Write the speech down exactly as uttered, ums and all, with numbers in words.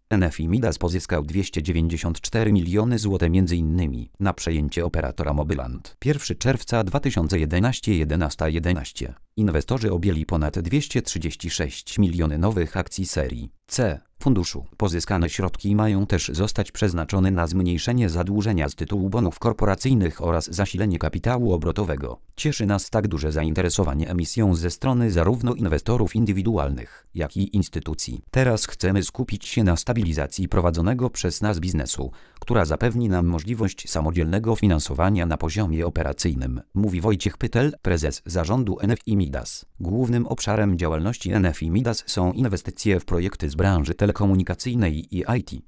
N F I Midas pozyskał dwieście dziewięćdziesiąt cztery miliony złotych między innymi na przejęcie operatora Mobyland. pierwszego czerwca dwa tysiące jedenastego jedenaście jedenaście. Inwestorzy objęli ponad dwieście trzydzieści sześć milionów nowych akcji serii C funduszu. Pozyskane środki mają też zostać przeznaczone na zmniejszenie zadłużenia z tytułu bonów korporacyjnych oraz zasilenie kapitału obrotowego. Cieszy nas tak duże zainteresowanie emisją ze strony zarówno inwestorów indywidualnych, jak i instytucji. Teraz chcemy skupić się na stabilizacji prowadzonego przez nas biznesu, która zapewni nam możliwość samodzielnego finansowania na poziomie operacyjnym, mówi Wojciech Pytel, prezes zarządu N F I Midas. Głównym obszarem działalności N F I Midas są inwestycje w projekty z branży telekomunikacyjnej i I T.